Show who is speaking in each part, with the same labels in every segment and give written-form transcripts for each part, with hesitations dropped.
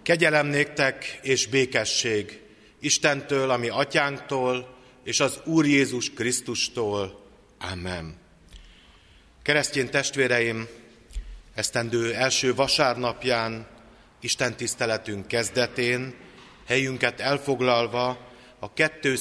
Speaker 1: Kegyelem néktek és békesség Istentől, ami atyánktól, és az Úr Jézus Krisztustól. Amen. Keresztény testvéreim, esztendő első vasárnapján, Isten tiszteletünk kezdetén, helyünket elfoglalva a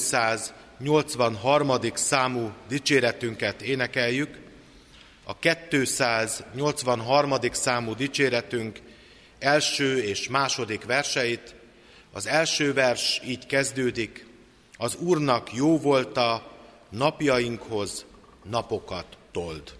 Speaker 1: 283. számú dicséretünket énekeljük. A 283. számú dicséretünk első és második verseit. Az első vers így kezdődik: az Úrnak jó volta, napjainkhoz napokat told.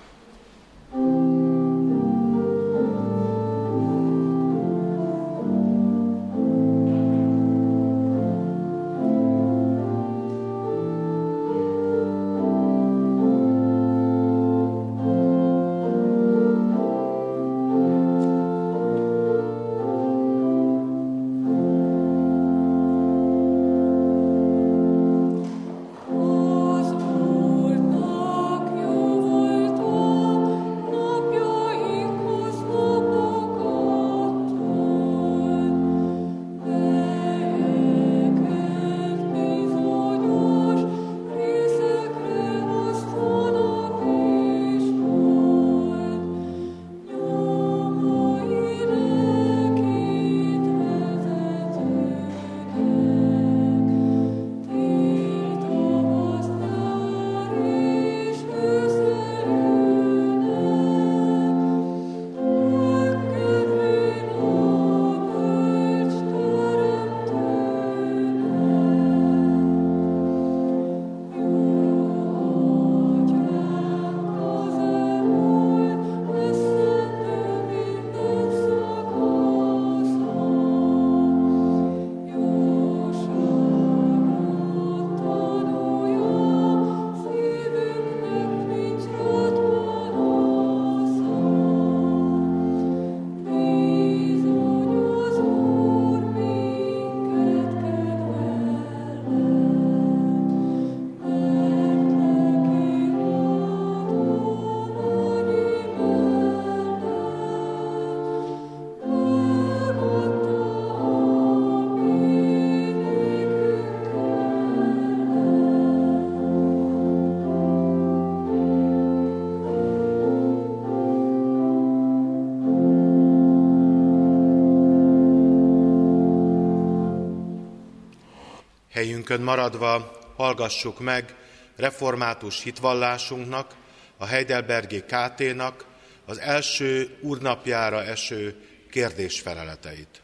Speaker 1: Helyünkön maradva hallgassuk meg református hitvallásunknak, a Heidelbergi KT-nak az első úrnapjára eső kérdésfeleleteit.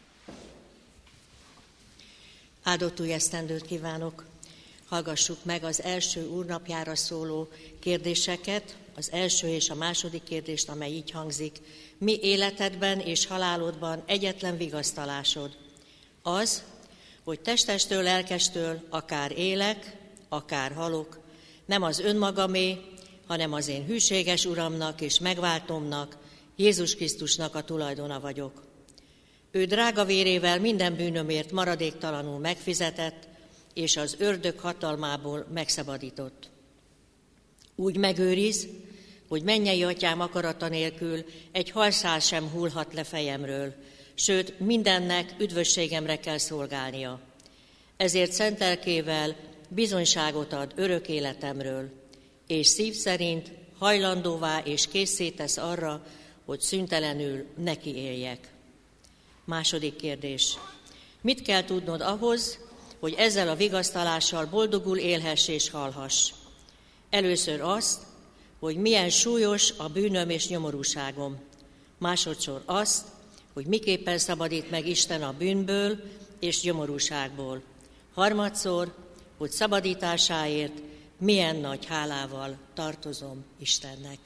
Speaker 2: Áldott új esztendőt kívánok! Hallgassuk meg az első úrnapjára szóló kérdéseket, az első és a második kérdést, amely így hangzik: mi életedben és halálodban egyetlen vigasztalásod? Az, hogy testestől, lelkestől akár élek, akár halok, nem az önmagamé, hanem az én hűséges Uramnak és megváltomnak, Jézus Krisztusnak a tulajdona vagyok. Ő drága vérével minden bűnömért maradéktalanul megfizetett, és az ördög hatalmából megszabadított. Úgy megőriz, hogy mennyei atyám akarata nélkül egy halszál sem hullhat le fejemről, sőt, mindennek üdvösségemre kell szolgálnia. Ezért szent lelkével bizonyságot ad örök életemről, és szív szerint hajlandóvá és készé tesz arra, hogy szüntelenül neki éljek. Második kérdés. Mit kell tudnod ahhoz, hogy ezzel a vigasztalással boldogul élhess és halhass? Először azt, hogy milyen súlyos a bűnöm és nyomorúságom. Másodszor azt, hogy miképpen szabadít meg Isten a bűnből és nyomorúságból. Harmadszor, hogy szabadításáért milyen nagy hálával tartozom Istennek.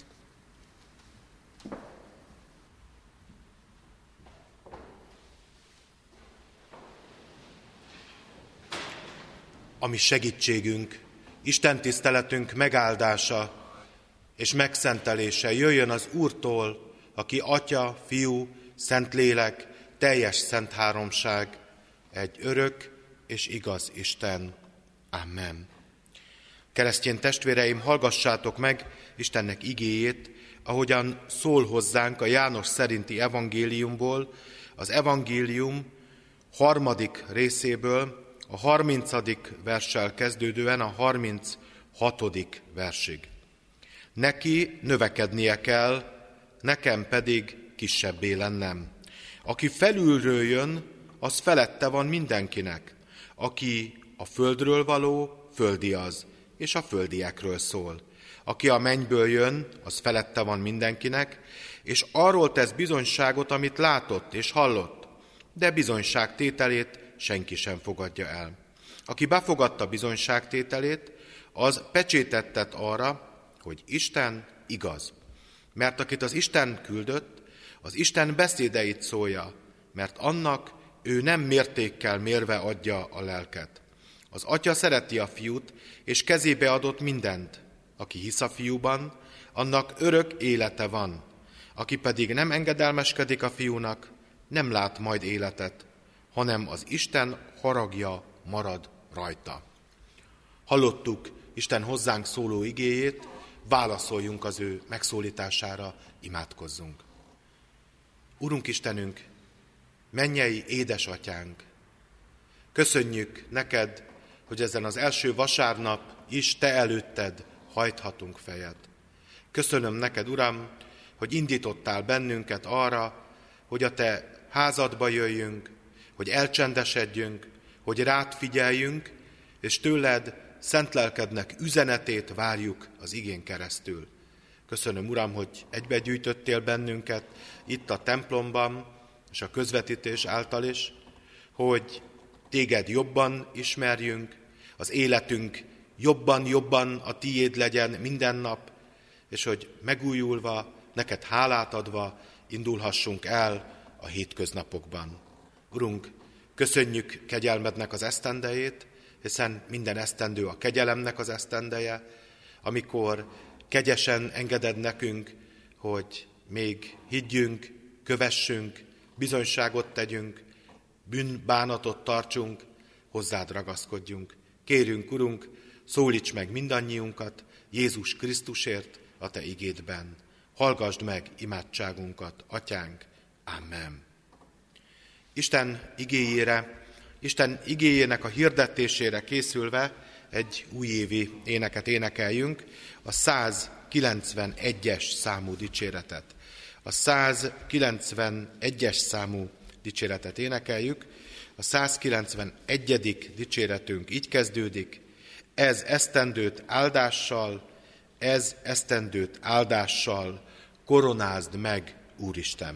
Speaker 1: A mi segítségünk, Isten tiszteletünk megáldása és megszentelése jöjjön az Úrtól, aki Atya, Fiú, Szentlélek, teljes szent háromság, egy örök és igaz Isten. Amen. Keresztény testvéreim, hallgassátok meg Istennek igéjét, ahogyan szól hozzánk a János szerinti evangéliumból, az evangélium 3. részéből a 30. verssel kezdődően a 36. versig. Neki növekednie kell, nekem pedig kisebbé lennem. Aki felülről jön, az felette van mindenkinek. Aki a földről való, földi az, és a földiekről szól. Aki a mennyből jön, az felette van mindenkinek, és arról tesz bizonyságot, amit látott és hallott, de bizonyságtételét senki sem fogadja el. Aki befogadta bizonyságtételét, az pecsétet tett arra, hogy Isten igaz. Mert akit az Isten küldött, az Isten beszédeit szólja, mert annak ő nem mértékkel mérve adja a lelket. Az Atya szereti a Fiút, és kezébe adott mindent. Aki hisz a Fiúban, annak örök élete van. Aki pedig nem engedelmeskedik a Fiúnak, nem lát majd életet, hanem az Isten haragja marad rajta. Hallottuk Isten hozzánk szóló igéjét, válaszoljunk az ő megszólítására, imádkozzunk. Urunk Istenünk, mennyei édesatyánk, köszönjük neked, hogy ezen az első vasárnap is te előtted hajthatunk fejet. Köszönöm neked, Uram, hogy indítottál bennünket arra, hogy a te házadba jöjjünk, hogy elcsendesedjünk, hogy rád figyeljünk, és tőled szent lelkednek üzenetét várjuk az igén keresztül. Köszönöm, Uram, hogy egybegyűjtöttél bennünket itt a templomban, és a közvetítés által is, hogy téged jobban ismerjünk, az életünk jobban a tiéd legyen minden nap, és hogy megújulva, neked hálát adva indulhassunk el a hétköznapokban. Urunk, köszönjük kegyelmednek az esztendejét, hiszen minden esztendő a kegyelemnek az esztendeje, amikor kegyesen engeded nekünk, hogy még higgyünk, kövessünk, bizonyságot tegyünk, bűnbánatot tartsunk, hozzád ragaszkodjunk. Kérünk, Urunk, szólíts meg mindannyiunkat Jézus Krisztusért a te igédben. Hallgasd meg imádságunkat, Atyánk. Amen. Isten igéjének a hirdetésére készülve egy újévi éneket énekeljünk, a 191-es számú dicséretet. A 191-es számú dicséretet énekeljük. A 191. dicséretünk így kezdődik: ez esztendőt áldással koronázd meg, Úristen!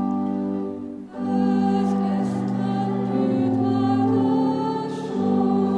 Speaker 3: Ez esztendőt áldással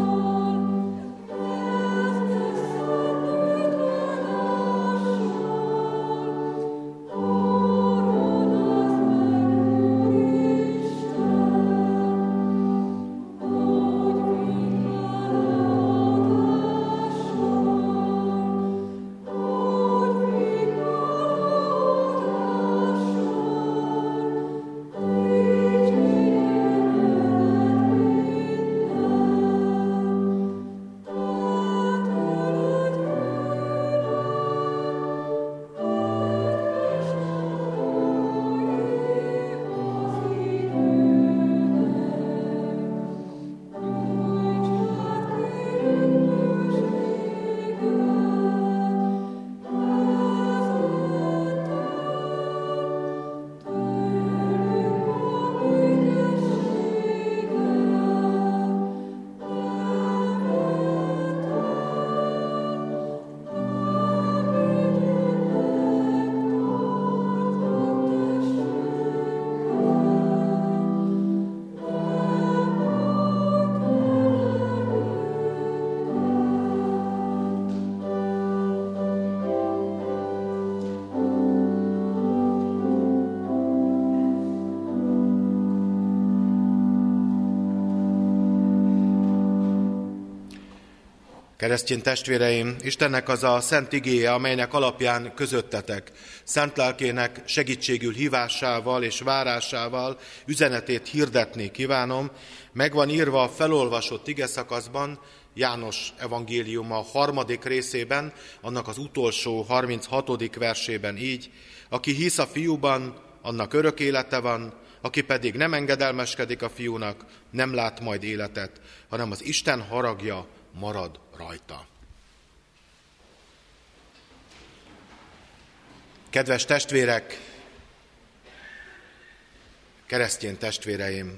Speaker 1: Keresztény testvéreim, Istennek az a szent igéje, amelynek alapján közöttetek, szent lelkének segítségül hívásával és várásával üzenetét hirdetni kívánom, meg van írva a felolvasott igeszakaszban, János evangéliuma 3. részében, annak az utolsó 36. versében így: aki hisz a fiúban, annak örök élete van, aki pedig nem engedelmeskedik a fiúnak, nem lát majd életet, hanem az Isten haragja marad rajta. Kedves testvérek, keresztény testvéreim!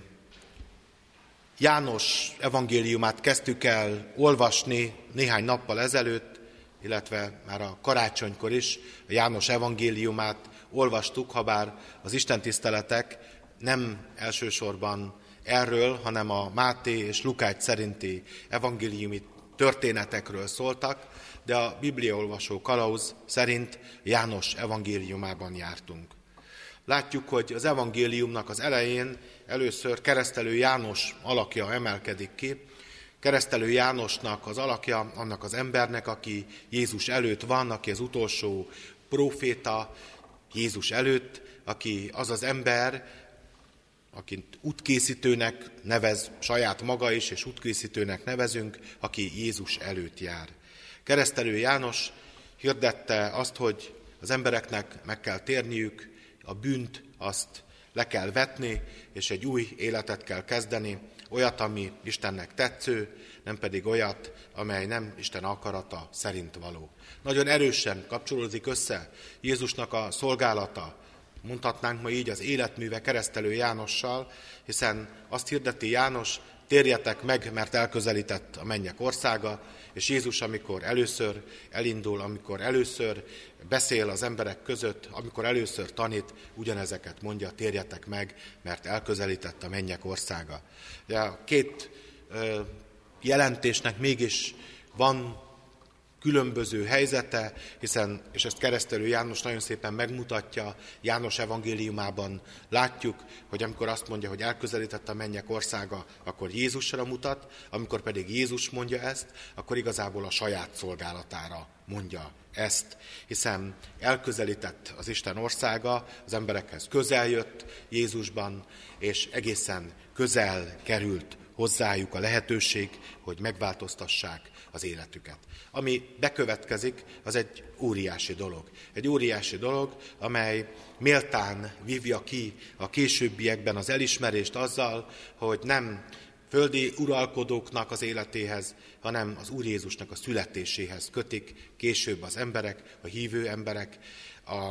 Speaker 1: János evangéliumát kezdtük el olvasni néhány nappal ezelőtt, illetve már a karácsonykor is a János evangéliumát olvastuk, habár az istentiszteletek nem elsősorban erről, hanem a Máté és Lukács szerinti evangéliumi történetekről szóltak, de a bibliaolvasó kalauz szerint János evangéliumában jártunk. Látjuk, hogy az evangéliumnak az elején először Keresztelő János alakja emelkedik ki. Keresztelő Jánosnak az alakja annak az embernek, aki Jézus előtt van, aki az utolsó próféta Jézus előtt, aki az az ember, akit útkészítőnek nevez saját maga is, és útkészítőnek nevezünk, aki Jézus előtt jár. Keresztelő János hirdette azt, hogy az embereknek meg kell térniük, a bűnt azt le kell vetni, és egy új életet kell kezdeni, olyat, ami Istennek tetsző, nem pedig olyat, amely nem Isten akarata szerint való. Nagyon erősen kapcsolódik össze Jézusnak a szolgálata, mondhatnánk ma így, az életműve Keresztelő Jánossal, hiszen azt hirdeti János: térjetek meg, mert elközelített a mennyek országa, és Jézus, amikor először elindul, amikor először beszél az emberek között, amikor először tanít, ugyanezeket mondja: térjetek meg, mert elközelített a mennyek országa. De a két jelentésnek mégis van különböző helyzete, hiszen, és ezt Keresztelő János nagyon szépen megmutatja, János evangéliumában látjuk, hogy amikor azt mondja, hogy elközelített a mennyek országa, akkor Jézusra mutat, amikor pedig Jézus mondja ezt, akkor igazából a saját szolgálatára mondja ezt, hiszen elközelített az Isten országa, az emberekhez közel jött Jézusban, és egészen közel került hozzájuk a lehetőség, hogy megváltoztassák az életüket. Ami bekövetkezik, az egy óriási dolog. Egy óriási dolog, amely méltán vívja ki a későbbiekben az elismerést azzal, hogy nem földi uralkodóknak az életéhez, hanem az Úr Jézusnak a születéséhez kötik később az emberek, a hívő emberek a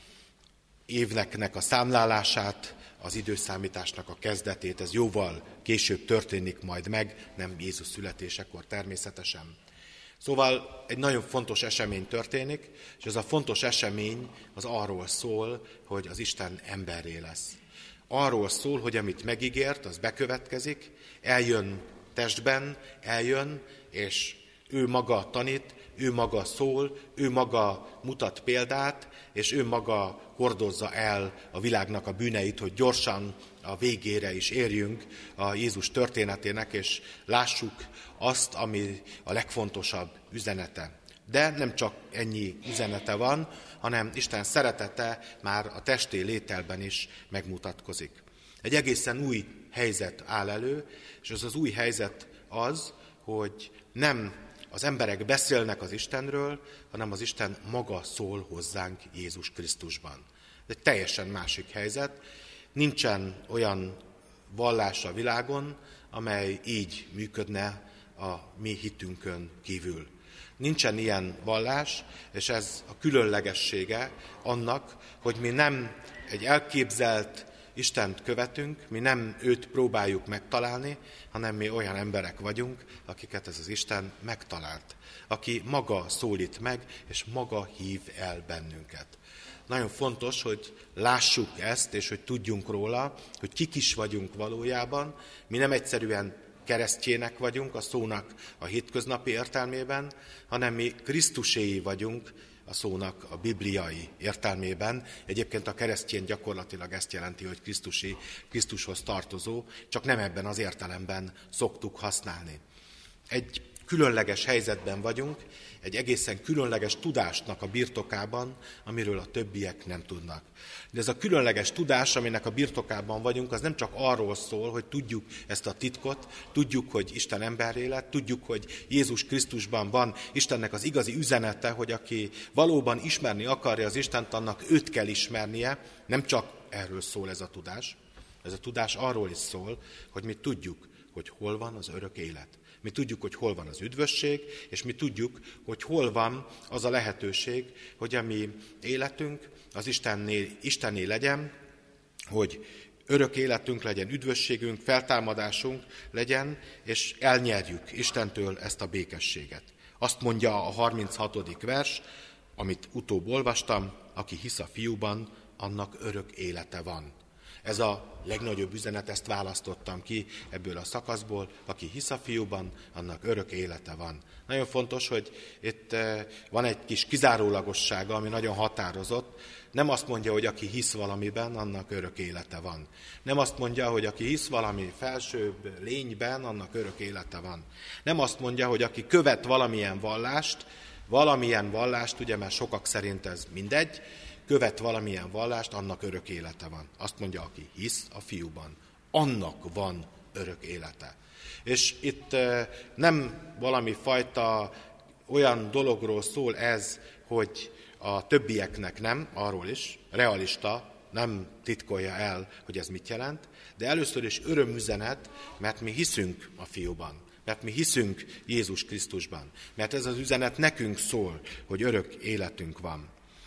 Speaker 1: évnek a számlálását, az időszámításnak a kezdetét. Ez jóval később történik majd meg, nem Jézus születésekor természetesen. Szóval egy nagyon fontos esemény történik, és ez a fontos esemény az arról szól, hogy az Isten emberré lesz. Arról szól, hogy amit megígért, az bekövetkezik, eljön testben, eljön, és ő maga tanít, ő maga szól, ő maga mutat példát, és ő maga hordozza el a világnak a bűneit, hogy gyorsan a végére is érjünk a Jézus történetének, és lássuk azt, ami a legfontosabb üzenete. De nem csak ennyi üzenete van, hanem Isten szeretete már a testi lételben is megmutatkozik. Egy egészen új helyzet áll elő, és ez az új helyzet az, hogy nem az emberek beszélnek az Istenről, hanem az Isten maga szól hozzánk Jézus Krisztusban. Ez egy teljesen másik helyzet. Nincsen olyan vallás a világon, amely így működne a mi hitünkön kívül. Nincsen ilyen vallás, és ez a különlegessége annak, hogy mi nem egy elképzelt Istent követünk, mi nem őt próbáljuk megtalálni, hanem mi olyan emberek vagyunk, akiket ez az Isten megtalált, aki maga szólít meg, és maga hív el bennünket. Nagyon fontos, hogy lássuk ezt, és hogy tudjunk róla, hogy kik is vagyunk valójában. Mi nem egyszerűen keresztjének vagyunk a szónak a hétköznapi értelmében, hanem mi Krisztuséi vagyunk a szónak a bibliai értelmében. Egyébként a keresztény gyakorlatilag ezt jelenti, hogy Krisztusi, Krisztushoz tartozó, csak nem ebben az értelemben szoktuk használni. Egy különleges helyzetben vagyunk, egy egészen különleges tudásnak a birtokában, amiről a többiek nem tudnak. De ez a különleges tudás, aminek a birtokában vagyunk, az nem csak arról szól, hogy tudjuk ezt a titkot, tudjuk, hogy Isten emberré lett, tudjuk, hogy Jézus Krisztusban van Istennek az igazi üzenete, hogy aki valóban ismerni akarja az Istent, annak őt kell ismernie. Nem csak erről szól ez a tudás. Ez a tudás arról is szól, hogy mi tudjuk, hogy hol van az örök élet. Mi tudjuk, hogy hol van az üdvösség, és mi tudjuk, hogy hol van az a lehetőség, hogy a mi életünk az Istenné legyen, hogy örök életünk legyen, üdvösségünk, feltámadásunk legyen, és elnyerjük Istentől ezt a békességet. Azt mondja a 36. vers, amit utóbb olvastam, aki hisz a Fiúban, annak örök élete van. Ez a legnagyobb üzenet, ezt választottam ki ebből a szakaszból, aki hisz a Fiúban, annak örök élete van. Nagyon fontos, hogy itt van egy kis kizárólagossága, ami nagyon határozott. Nem azt mondja, hogy aki hisz valamiben, annak örök élete van. Nem azt mondja, hogy aki hisz valami felsőbb lényben, annak örök élete van. Nem azt mondja, hogy aki követ valamilyen vallást, ugye, mert sokak szerint ez mindegy, követ valamilyen vallást, annak örök élete van. Azt mondja, aki hisz a Fiúban, annak van örök élete. És itt nem valami fajta olyan dologról szól ez, hogy a többieknek nem, arról is, realista, nem titkolja el, hogy ez mit jelent, de először is örömüzenet, mert mi hiszünk a Fiúban, mert mi hiszünk Jézus Krisztusban, mert ez az üzenet nekünk szól, hogy örök életünk van.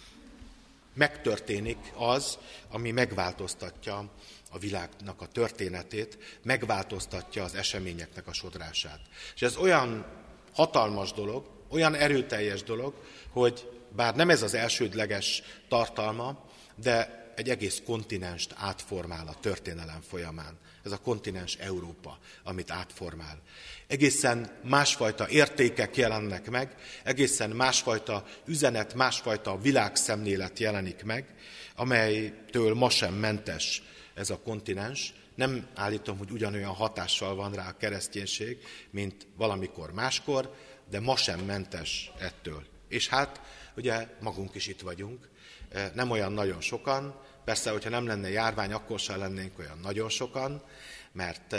Speaker 1: Megtörténik az, ami megváltoztatja a világnak a történetét, megváltoztatja az eseményeknek a sodrását. És ez olyan hatalmas dolog, olyan erőteljes dolog, hogy bár nem ez az elsődleges tartalma, de egy egész kontinenst átformál a történelem folyamán. Ez a kontinens Európa, amit átformál. Egészen másfajta értékek jelennek meg, egészen másfajta üzenet, másfajta világszemlélet jelenik meg, amelytől ma sem mentes ez a kontinens. Nem állítom, hogy ugyanolyan hatással van rá a kereszténység, mint valamikor máskor, de ma sem mentes ettől. És hát ugye magunk is itt vagyunk, nem olyan nagyon sokan, persze, hogyha nem lenne járvány, akkor sem lennénk olyan nagyon sokan, mert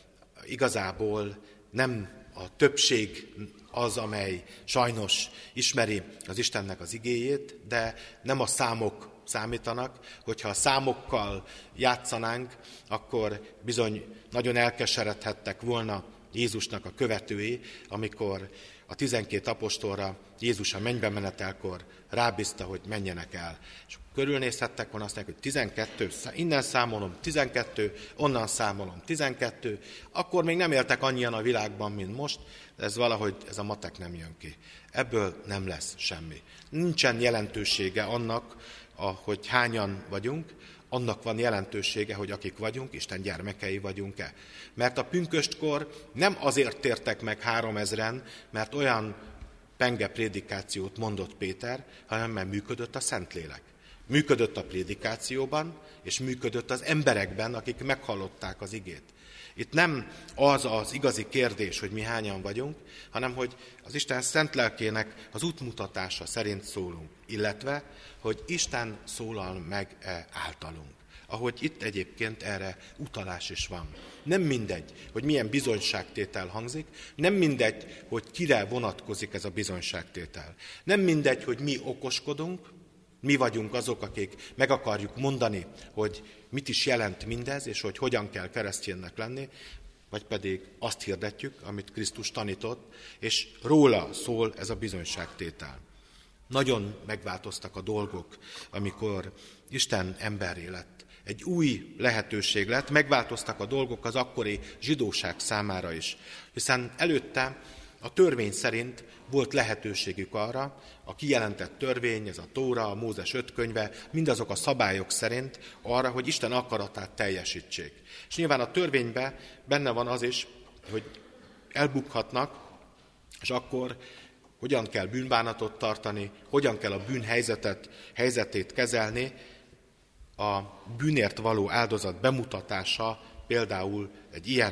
Speaker 1: igazából nem a többség az, amely sajnos ismeri az Istennek az igéjét, de nem a számok számítanak. Hogyha a számokkal játszanánk, akkor bizony nagyon elkeseredhettek volna Jézusnak a követői, amikor a 12 apostolra Jézus a mennybe menetelkor rábízta, hogy menjenek el. És körülnézhettek volna, azt mondják, hogy 12, innen számolom 12, onnan számolom 12, akkor még nem éltek annyian a világban, mint most, de ez valahogy, ez a matek nem jön ki. Ebből nem lesz semmi. Nincsen jelentősége annak, hogy hányan vagyunk, annak van jelentősége, hogy akik vagyunk, Isten gyermekei vagyunk-e. Mert a pünköstkor nem azért tértek meg 3000-en, mert olyan penge prédikációt mondott Péter, hanem mert működött a Szentlélek. Működött a prédikációban, és működött az emberekben, akik meghallották az igét. Itt nem az az igazi kérdés, hogy mi hányan vagyunk, hanem hogy az Isten szent lelkének az útmutatása szerint szólunk, illetve, hogy Isten szólal meg általunk. Ahogy itt egyébként erre utalás is van. Nem mindegy, hogy milyen bizonyságtétel hangzik, nem mindegy, hogy kire vonatkozik ez a bizonyságtétel. Nem mindegy, hogy mi okoskodunk, mi vagyunk azok, akik meg akarjuk mondani, hogy mit is jelent mindez, és hogy hogyan kell kereszténynek lenni, vagy pedig azt hirdetjük, amit Krisztus tanított, és róla szól ez a bizonyságtétel. Nagyon megváltoztak a dolgok, amikor Isten emberré lett. Egy új lehetőség lett, megváltoztak a dolgok az akkori zsidóság számára is, hiszen előtte a törvény szerint volt lehetőségük arra, a kijelentett törvény, ez a Tóra, a Mózes 5 könyve, mindazok a szabályok szerint arra, hogy Isten akaratát teljesítsék. És nyilván a törvényben benne van az is, hogy elbukhatnak, és akkor hogyan kell bűnbánatot tartani, hogyan kell a bűn helyzetét kezelni, a bűnért való áldozat bemutatása például egy ilyen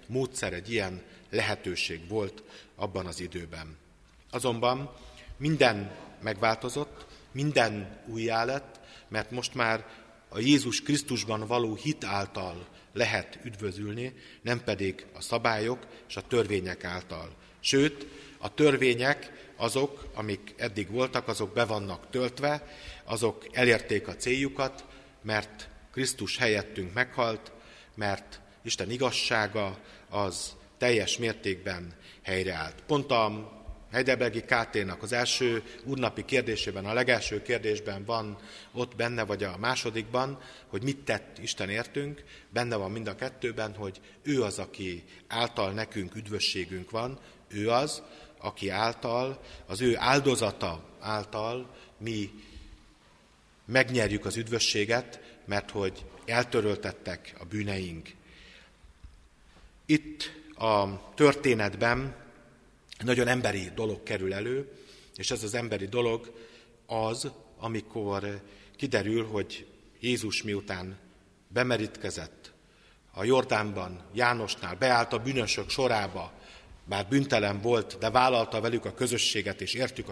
Speaker 1: módszer, egy ilyen lehetőség volt abban az időben. Azonban minden megváltozott, minden újjá lett, mert most már a Jézus Krisztusban való hit által lehet üdvözülni, nem pedig a szabályok és a törvények által. Sőt, a törvények azok, amik eddig voltak, azok be vannak töltve, azok elérték a céljukat, mert Krisztus helyettünk meghalt, mert Isten igazsága az teljes mértékben helyreállt. Pont a Heidelbergi KT-nak az első úrnapi kérdésében, a legelső kérdésben van ott benne, vagy a másodikban, hogy mit tett Isten értünk, benne van mind a kettőben, hogy ő az, aki által nekünk üdvösségünk van, ő az, aki által, az ő áldozata által mi megnyerjük az üdvösséget, mert hogy eltöröltettek a bűneink. Itt a történetben nagyon emberi dolog kerül elő, és ez az emberi dolog az, amikor kiderül, hogy Jézus miután bemerítkezett a Jordánban, Jánosnál, beállt a bűnösök sorába, bár bűntelen volt, de vállalta velük a közösséget, és értünk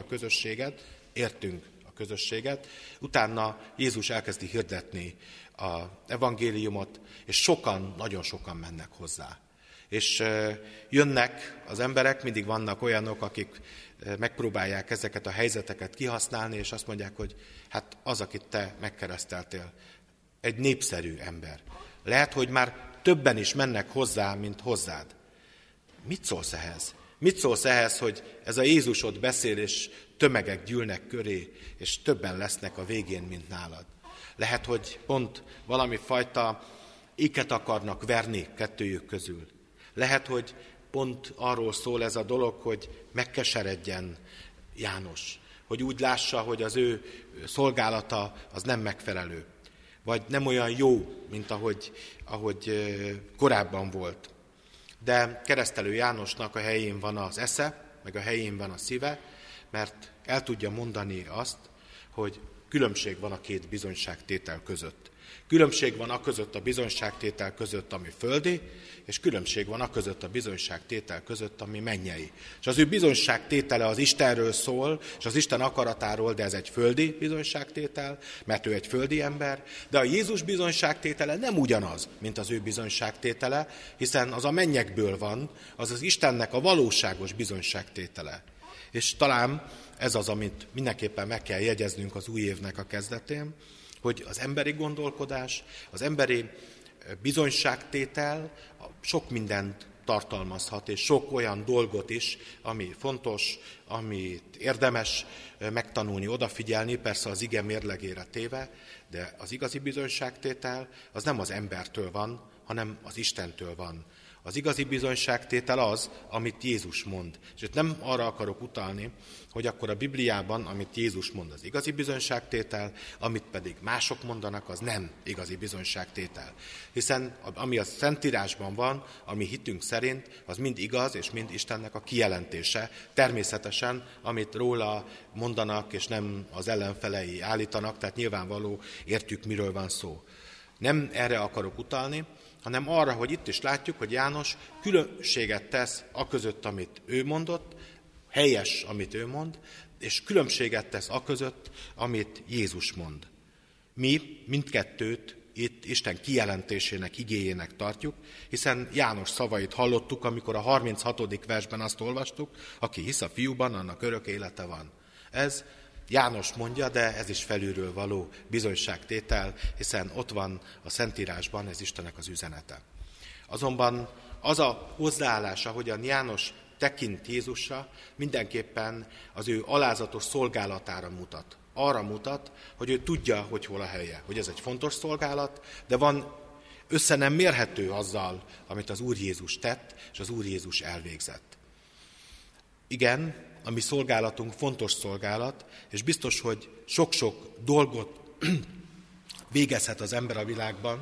Speaker 1: a közösséget, utána Jézus elkezdi hirdetni az evangéliumot, és sokan, nagyon sokan mennek hozzá. És jönnek az emberek, mindig vannak olyanok, akik megpróbálják ezeket a helyzeteket kihasználni, és azt mondják, hogy hát az, akit te megkereszteltél, egy népszerű ember. Lehet, hogy már többen is mennek hozzá, mint hozzád. Mit szólsz ehhez? Mit szólsz ehhez, hogy ez a Jézus ott beszél, és tömegek gyűlnek köré, és többen lesznek a végén, mint nálad? Lehet, hogy pont valami fajta éket akarnak verni kettőjük közül. Lehet, hogy pont arról szól ez a dolog, hogy megkeseredjen János, hogy úgy lássa, hogy az ő szolgálata az nem megfelelő, vagy nem olyan jó, mint ahogy korábban volt. De keresztelő Jánosnak a helyén van az esze, meg a helyén van a szíve, mert el tudja mondani azt, hogy különbség van a két bizonyságtétel között. Különbség van a között a bizonyságtétel között, ami földi, és különbség van a között a bizonyságtétel között, ami mennyei. És az ő bizonyságtétele az Istenről szól, és az Isten akaratáról, de ez egy földi bizonyságtétel, mert ő egy földi ember, de a Jézus bizonyságtétele nem ugyanaz, mint az ő bizonyságtétele, hiszen az a mennyekből van, az az Istennek a valóságos bizonyságtétele. És talán ez az, amit mindenképpen meg kell jegyeznünk az új évnek a kezdetén, hogy az emberi gondolkodás, az emberi bizonyságtétel sok mindent tartalmazhat, és sok olyan dolgot is, ami fontos, amit érdemes megtanulni, odafigyelni, persze az ige mérlegére téve, de az igazi bizonyságtétel az nem az embertől van, hanem az Istentől van. Az igazi bizonyságtétel az, amit Jézus mond. És itt nem arra akarok utalni, hogy akkor a Bibliában, amit Jézus mond, az igazi bizonyságtétel, amit pedig mások mondanak, az nem igazi bizonyságtétel. Hiszen ami a Szentírásban van, ami hitünk szerint, az mind igaz, és mind Istennek a kijelentése. Természetesen, amit róla mondanak, és nem az ellenfelei állítanak, tehát nyilvánvaló értjük, miről van szó. Nem erre akarok utalni, hanem arra, hogy itt is látjuk, hogy János különbséget tesz aközött, amit ő mondott, helyes, amit ő mond, és különbséget tesz aközött, amit Jézus mond. Mi mindkettőt itt Isten kijelentésének, igéjének tartjuk, hiszen János szavait hallottuk, amikor a 36. versben azt olvastuk, aki hisz a fiúban, annak örök élete van. Ez János mondja, de ez is felülről való bizonyságtétel, hiszen ott van a Szentírásban, ez Istennek az üzenete. Azonban az a hozzáállás, ahogyan János tekint Jézusra, mindenképpen az ő alázatos szolgálatára mutat. Arra mutat, hogy ő tudja, hogy hol a helye, hogy ez egy fontos szolgálat, de van össze nem mérhető azzal, amit az Úr Jézus tett, és az Úr Jézus elvégzett. Igen, a mi szolgálatunk fontos szolgálat, és biztos, hogy sok-sok dolgot végezhet az ember a világban,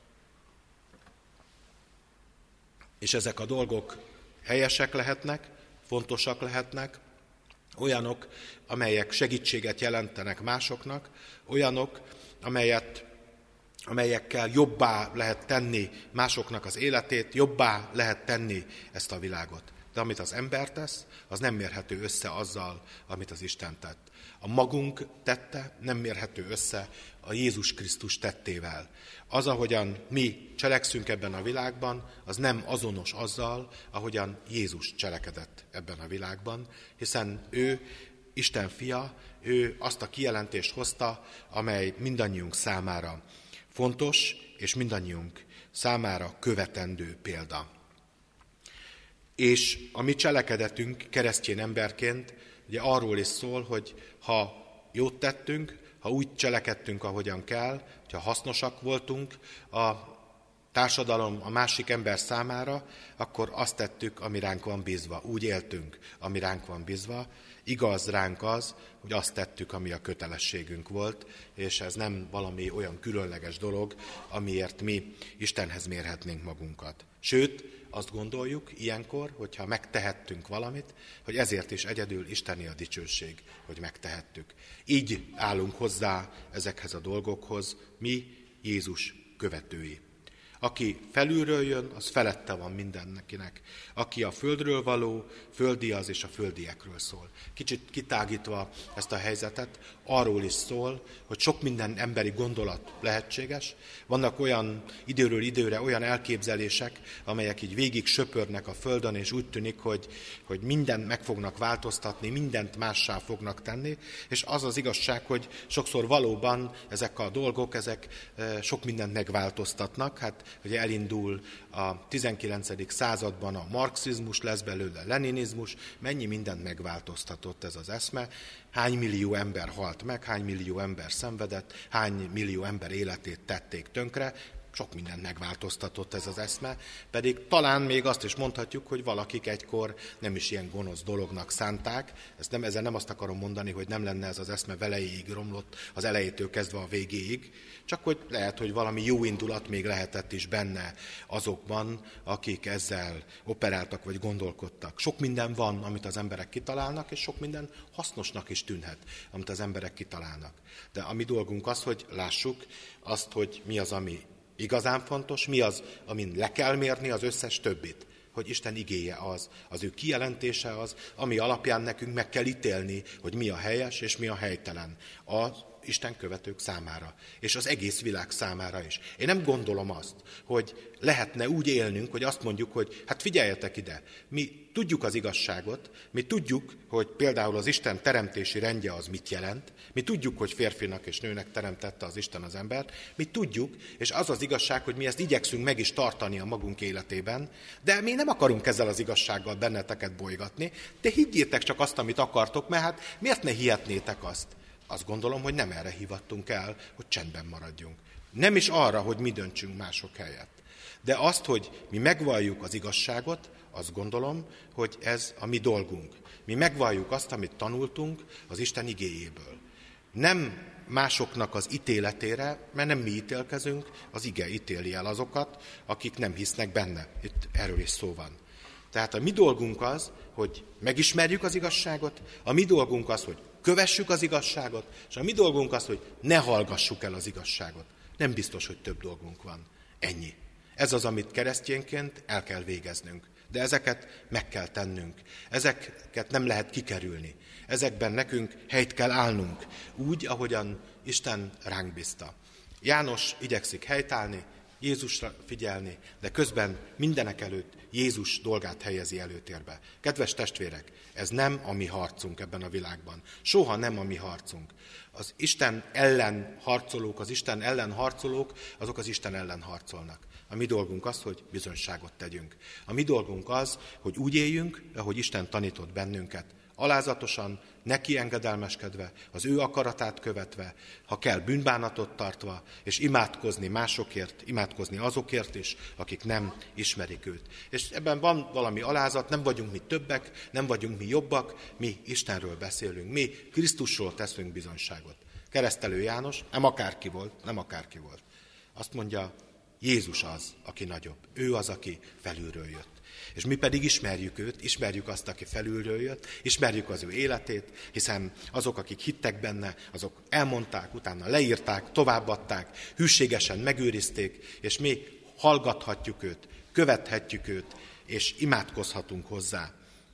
Speaker 1: és ezek a dolgok helyesek lehetnek, fontosak lehetnek, olyanok, amelyek segítséget jelentenek másoknak, olyanok, amelyekkel jobbá lehet tenni másoknak az életét, jobbá lehet tenni ezt a világot. De amit az ember tesz, az nem mérhető össze azzal, amit az Isten tett. A magunk tette nem mérhető össze a Jézus Krisztus tettével. Az, ahogyan mi cselekszünk ebben a világban, az nem azonos azzal, ahogyan Jézus cselekedett ebben a világban, hiszen ő Isten fia, ő azt a kijelentést hozta, amely mindannyiunk számára fontos, és mindannyiunk számára követendő példa. És a mi cselekedetünk keresztény emberként ugye arról is szól, hogy ha jót tettünk, ha úgy cselekedtünk, ahogyan kell, ha hasznosak voltunk a társadalom, a másik ember számára, akkor azt tettük, ami ránk van bízva. Úgy éltünk, ami ránk van bízva. Igaz ránk az, hogy azt tettük, ami a kötelességünk volt, és ez nem valami olyan különleges dolog, amiért mi Istenhez mérhetnénk magunkat. Sőt, azt gondoljuk ilyenkor, hogyha megtehettünk valamit, hogy ezért is egyedül Isteni a dicsőség, hogy megtehettük. Így állunk hozzá ezekhez a dolgokhoz, mi Jézus követői. Aki felülről jön, az felette van mindenkinek. Aki a földről való, földi az, és a földiekről szól. Kicsit kitágítva ezt a helyzetet, arról is szól, hogy sok minden emberi gondolat lehetséges. Vannak olyan időről időre olyan elképzelések, amelyek így végig söpörnek a földön, és úgy tűnik, hogy mindent meg fognak változtatni, mindent mássá fognak tenni, és az az igazság, hogy sokszor valóban ezek a dolgok, ezek sok mindent megváltoztatnak. Hát ugye elindul a 19. században a marxizmus, lesz belőle leninizmus, mennyi mindent megváltoztatott ez az eszme, hány millió ember halt meg, hány millió ember szenvedett, hány millió ember életét tették tönkre, sok mindent megváltoztatott ez az eszme, pedig talán még azt is mondhatjuk, hogy valakik egykor nem is ilyen gonosz dolognak szánták. Ezzel nem azt akarom mondani, hogy nem lenne ez az eszme velejéig romlott, az elejétől kezdve a végéig, csak hogy lehet, hogy valami jó indulat még lehetett is benne azokban, akik ezzel operáltak vagy gondolkodtak. Sok minden van, amit az emberek kitalálnak, és sok minden hasznosnak is tűnhet, amit az emberek kitalálnak. De a mi dolgunk az, hogy lássuk azt, hogy mi az, ami igazán fontos, mi az, amin le kell mérni az összes többit, hogy Isten igéje az ő kijelentése az, ami alapján nekünk meg kell ítélni, hogy mi a helyes és mi a helytelen az Isten követők számára, és az egész világ számára is. Én nem gondolom azt, hogy lehetne úgy élnünk, hogy azt mondjuk, hogy hát figyeljetek ide, mi tudjuk az igazságot, mi tudjuk, hogy például az Isten teremtési rendje az mit jelent, mi tudjuk, hogy férfinak és nőnek teremtette az Isten az embert, mi tudjuk, és az az igazság, hogy mi ezt igyekszünk meg is tartani a magunk életében, de mi nem akarunk ezzel az igazsággal benneteket bolygatni, de higgyétek csak azt, amit akartok, mert hát miért ne hihetnétek azt? Azt gondolom, hogy nem erre hivattunk el, hogy csendben maradjunk. Nem is arra, hogy mi döntsünk mások helyett. De azt, hogy mi megvalljuk az igazságot, azt gondolom, hogy ez a mi dolgunk. Mi megvalljuk azt, amit tanultunk az Isten igéjéből. Nem másoknak az ítéletére, mert nem mi ítélkezünk, az ige ítéli el azokat, akik nem hisznek benne. Itt erről is szó van. Tehát a mi dolgunk az, hogy megismerjük az igazságot, a mi dolgunk az, hogy kövessük az igazságot, és a mi dolgunk az, hogy ne hallgassuk el az igazságot. Nem biztos, hogy több dolgunk van. Ennyi. Ez az, amit keresztényként el kell végeznünk. De ezeket meg kell tennünk. Ezeket nem lehet kikerülni. Ezekben nekünk helyt kell állnunk, úgy, ahogyan Isten ránk bízta. János igyekszik helytállni, Jézusra figyelni, de közben mindenek előtt Jézus dolgát helyezi előtérbe. Kedves testvérek, ez nem a mi harcunk ebben a világban. Soha nem a mi harcunk. Az Isten ellen harcolók, azok az Isten ellen harcolnak. A mi dolgunk az, hogy bizonyságot tegyünk. A mi dolgunk az, hogy úgy éljünk, ahogy Isten tanított bennünket. Alázatosan, neki engedelmeskedve, az ő akaratát követve, ha kell bűnbánatot tartva, és imádkozni másokért, imádkozni azokért is, akik nem ismerik őt. És ebben van valami alázat, nem vagyunk mi többek, nem vagyunk mi jobbak, mi Istenről beszélünk, mi Krisztusról teszünk bizonyságot. Keresztelő János nem akárki volt. Azt mondja, Jézus az, aki nagyobb. Ő az, aki felülről jött. És mi pedig ismerjük őt, ismerjük azt, aki felülről jött, ismerjük az ő életét, hiszen azok, akik hittek benne, azok elmondták, utána leírták, továbbadták, hűségesen megőrizték, és mi hallgathatjuk őt, követhetjük őt, és imádkozhatunk hozzá.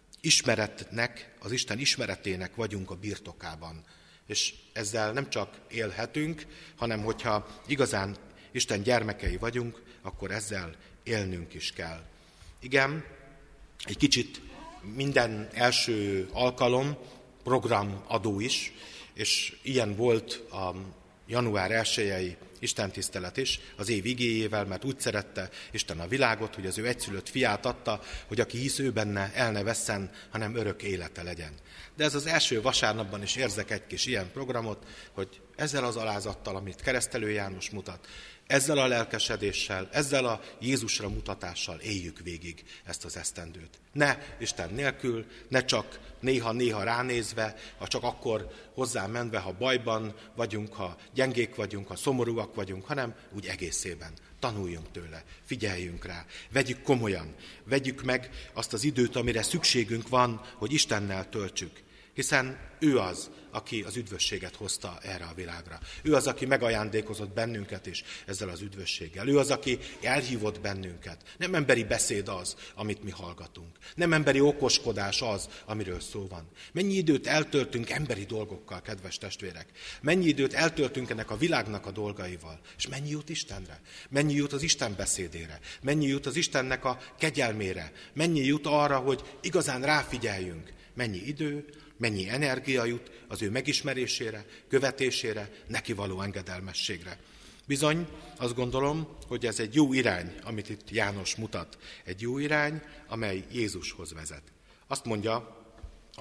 Speaker 1: Ismeretnek, az Isten ismeretének vagyunk a birtokában. És ezzel nem csak élhetünk, hanem hogyha igazán Isten gyermekei vagyunk, akkor ezzel élnünk is kell. Igen, egy kicsit minden első alkalom programadó is, és ilyen volt a január 1-i istentisztelet is, az év igéjével, mert úgy szerette Isten a világot, hogy az ő egyszülött fiát adta, hogy aki hisz ő benne, el ne vesszen, hanem örök élete legyen. De ez az első vasárnapban is érzek egy kis ilyen programot, hogy ezzel az alázattal, amit Keresztelő János mutat, ezzel a lelkesedéssel, ezzel a Jézusra mutatással éljük végig ezt az esztendőt. Ne Isten nélkül, ne csak néha-néha ránézve, ha csak akkor hozzá menve, ha bajban vagyunk, ha gyengék vagyunk, ha szomorúak vagyunk, hanem úgy egészében. Tanuljunk tőle, figyeljünk rá, vegyük komolyan, vegyük meg azt az időt, amire szükségünk van, hogy Istennel töltsük. Hiszen ő az, aki az üdvösséget hozta erre a világra. Ő az, aki megajándékozott bennünket is ezzel az üdvösséggel. Ő az, aki elhívott bennünket. Nem emberi beszéd az, amit mi hallgatunk. Nem emberi okoskodás az, amiről szó van. Mennyi időt eltöltünk emberi dolgokkal, kedves testvérek? Mennyi időt eltöltünk ennek a világnak a dolgaival? És mennyi jut Istenre? Mennyi jut az Isten beszédére? Mennyi jut az Istennek a kegyelmére? Mennyi jut arra, hogy igazán ráfigyeljünk? Mennyi idő, mennyi energia jut az ő megismerésére, követésére, neki való engedelmességre. Bizony, azt gondolom, hogy ez egy jó irány, amit itt János mutat. Egy jó irány, amely Jézushoz vezet. Azt mondja a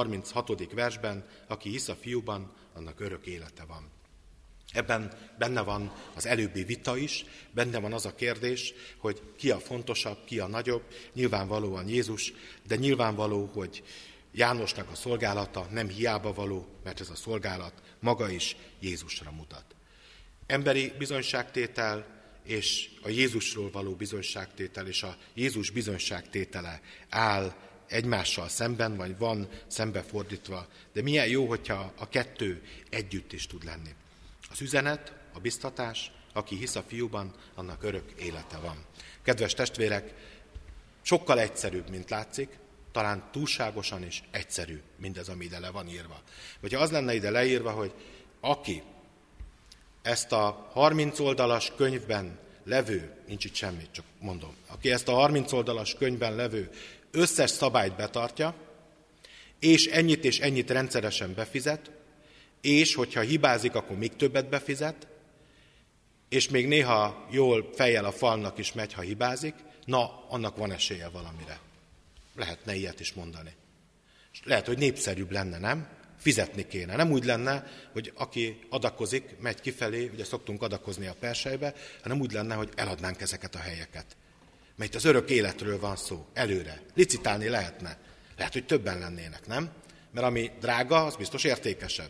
Speaker 1: 36. versben, aki hisz a Fiúban, annak örök élete van. Ebben benne van az előbbi vita is, benne van az a kérdés, hogy ki a fontosabb, ki a nagyobb, nyilvánvalóan Jézus, de nyilvánvaló, hogy Jánosnak a szolgálata nem hiába való, mert ez a szolgálat maga is Jézusra mutat. Emberi bizonyságtétel és a Jézusról való bizonyságtétel és a Jézus bizonyságtétele áll egymással szemben, vagy van szembefordítva, de milyen jó, hogyha a kettő együtt is tud lenni. Az üzenet, a biztatás, aki hisz a Fiúban, annak örök élete van. Kedves testvérek, sokkal egyszerűbb, mint látszik, talán túlságosan is egyszerű mindez, ami ide le van írva. Vagy ha az lenne ide leírva, hogy aki ezt a 30 oldalas könyvben levő, nincs itt semmi, csak mondom, aki ezt a 30 oldalas könyvben levő összes szabályt betartja, és ennyit rendszeresen befizet, és hogyha hibázik, akkor még többet befizet, és még néha jól fejjel a falnak is megy, ha hibázik, na, annak van esélye valamire. Lehetne ilyet is mondani. És lehet, hogy népszerűbb lenne, nem? Fizetni kéne. Nem úgy lenne, hogy aki adakozik, megy kifelé, ugye szoktunk adakozni a perselybe, hanem úgy lenne, hogy eladnánk ezeket a helyeket. Mert itt az örök életről van szó, előre. Licitálni lehetne. Lehet, hogy többen lennének, nem? Mert ami drága, az biztos értékesebb.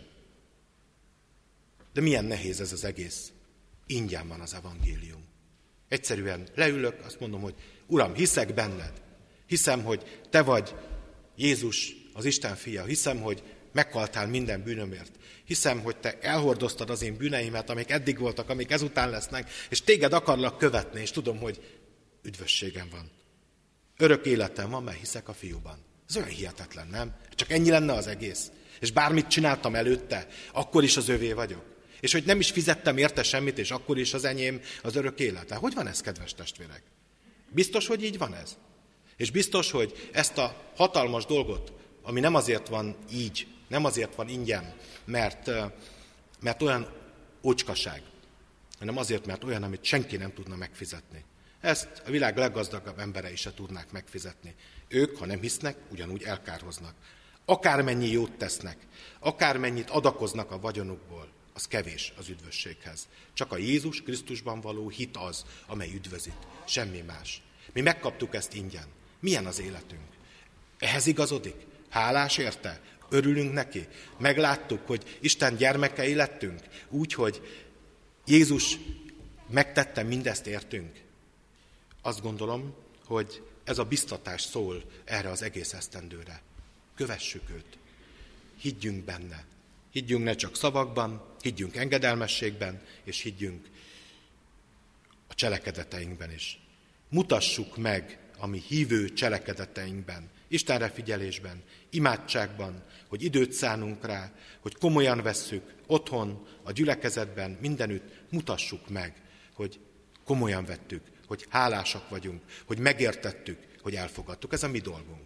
Speaker 1: De milyen nehéz ez az egész. Ingyen van az evangélium. Egyszerűen leülök, azt mondom, hogy Uram, hiszek benned. Hiszem, hogy te vagy Jézus, az Isten fia. Hiszem, hogy meghaltál minden bűnömért. Hiszem, hogy te elhordoztad az én bűneimet, amik eddig voltak, amik ezután lesznek, és téged akarlak követni, és tudom, hogy üdvösségem van. Örök életem van, mert hiszek a Fiúban. Ez olyan hihetetlen, nem? Csak ennyi lenne az egész. És bármit csináltam előtte, akkor is az övé vagyok. És hogy nem is fizettem érte semmit, és akkor is az enyém az örök élete. Hogy van ez, kedves testvérek? Biztos, hogy így van ez? És biztos, hogy ezt a hatalmas dolgot, ami nem azért van így, nem azért van ingyen, mert olyan ócskaság, hanem azért, mert olyan, amit senki nem tudna megfizetni. Ezt a világ leggazdagabb emberei se tudnák megfizetni. Ők, ha nem hisznek, ugyanúgy elkárhoznak. Akármennyi jót tesznek, akármennyit adakoznak a vagyonukból, az kevés az üdvösséghez. Csak a Jézus Krisztusban való hit az, amely üdvözít. Semmi más. Mi megkaptuk ezt ingyen. Milyen az életünk? Ehhez igazodik? Hálás érte? Örülünk neki? Megláttuk, hogy Isten gyermekei lettünk? Úgy, hogy Jézus megtette mindezt értünk? Azt gondolom, hogy ez a biztatás szól erre az egész esztendőre. Kövessük őt, higgyünk benne. Higgyünk ne csak szavakban, higgyünk engedelmességben, és higgyünk a cselekedeteinkben is. Mutassuk meg a mi hívő cselekedeteinkben, Istenre figyelésben, imádságban, hogy időt szánunk rá, hogy komolyan vesszük otthon, a gyülekezetben, mindenütt, mutassuk meg, hogy komolyan vettük, hogy hálásak vagyunk, hogy megértettük, hogy elfogadtuk. Ez a mi dolgunk.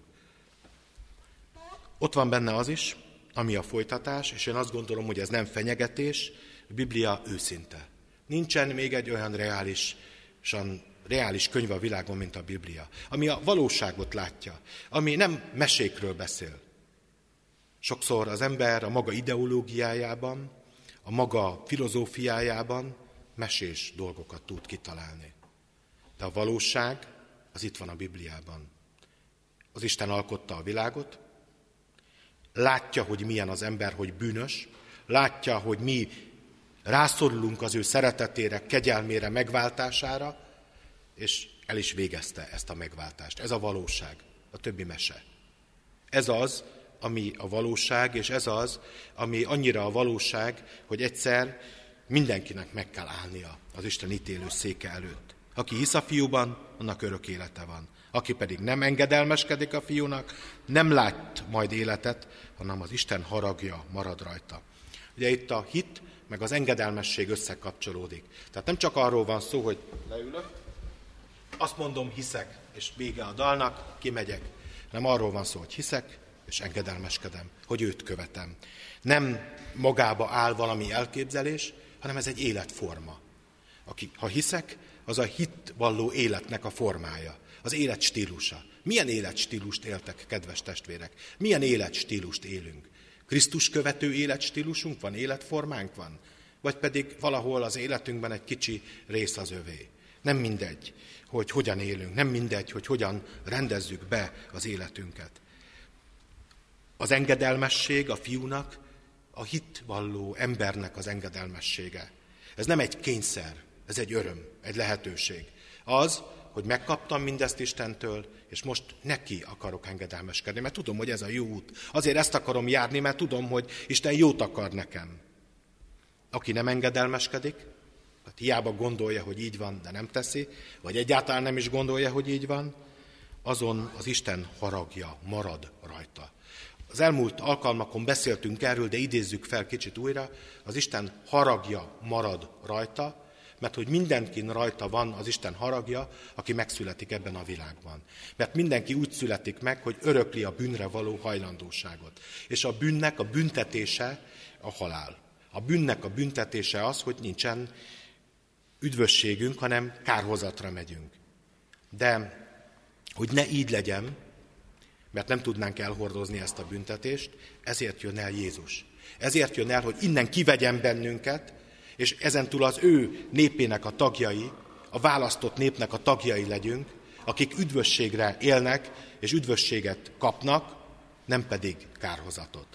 Speaker 1: Ott van benne az is, ami a folytatás, és én azt gondolom, hogy ez nem fenyegetés, a Biblia őszinte. Nincsen még egy olyan reális könyv a világon, mint a Biblia, ami a valóságot látja, ami nem mesékről beszél. Sokszor az ember a maga ideológiájában, a maga filozófiájában mesés dolgokat tud kitalálni. De a valóság az itt van a Bibliában. Az Isten alkotta a világot, látja, hogy milyen az ember, hogy bűnös, látja, hogy mi rászorulunk az ő szeretetére, kegyelmére, megváltására, és el is végezte ezt a megváltást. Ez a valóság, a többi mese. Ez az, ami a valóság, és ez az, ami annyira a valóság, hogy egyszer mindenkinek meg kell állnia az Isten ítélő széke előtt. Aki hisz a fiúban, annak örök élete van. Aki pedig nem engedelmeskedik a fiúnak, nem lát majd életet, hanem az Isten haragja marad rajta. Ugye itt a hit meg az engedelmesség összekapcsolódik. Tehát nem csak arról van szó, hogy leülök, azt mondom, hiszek, és vége a dalnak, kimegyek. Nem arról van szó, hogy hiszek, és engedelmeskedem, hogy őt követem. Nem magába áll valami elképzelés, hanem ez egy életforma. Ha hiszek, az a hitvalló életnek a formája, az életstílusa. Milyen életstílust éltek, kedves testvérek? Milyen életstílust élünk? Krisztus követő életstílusunk van, életformánk van? Vagy pedig valahol az életünkben egy kicsi rész az övé? Nem mindegy, hogy hogyan élünk, nem mindegy, hogy hogyan rendezzük be az életünket. Az engedelmesség a fiúnak, a hitvalló embernek az engedelmessége. Ez nem egy kényszer, ez egy öröm, egy lehetőség. Az, hogy megkaptam mindezt Istentől, és most neki akarok engedelmeskedni, mert tudom, hogy ez a jó út. Azért ezt akarom járni, mert tudom, hogy Isten jót akar nekem. Aki nem engedelmeskedik, tehát hiába gondolja, hogy így van, de nem teszi, vagy egyáltalán nem is gondolja, hogy így van, azon az Isten haragja marad rajta. Az elmúlt alkalmakon beszéltünk erről, de idézzük fel kicsit újra, az Isten haragja marad rajta, mert hogy mindenkin rajta van az Isten haragja, aki megszületik ebben a világban. Mert mindenki úgy születik meg, hogy örökli a bűnre való hajlandóságot. És a bűnnek a büntetése a halál. A bűnnek a büntetése az, hogy nincsen üdvösségünk, hanem kárhozatra megyünk. De hogy ne így legyen, mert nem tudnánk elhordozni ezt a büntetést, ezért jön el Jézus. Ezért jön el, hogy innen kivegyen bennünket, és ezentúl az ő népének a tagjai, a választott népnek a tagjai legyünk, akik üdvösségre élnek, és üdvösséget kapnak, nem pedig kárhozatot.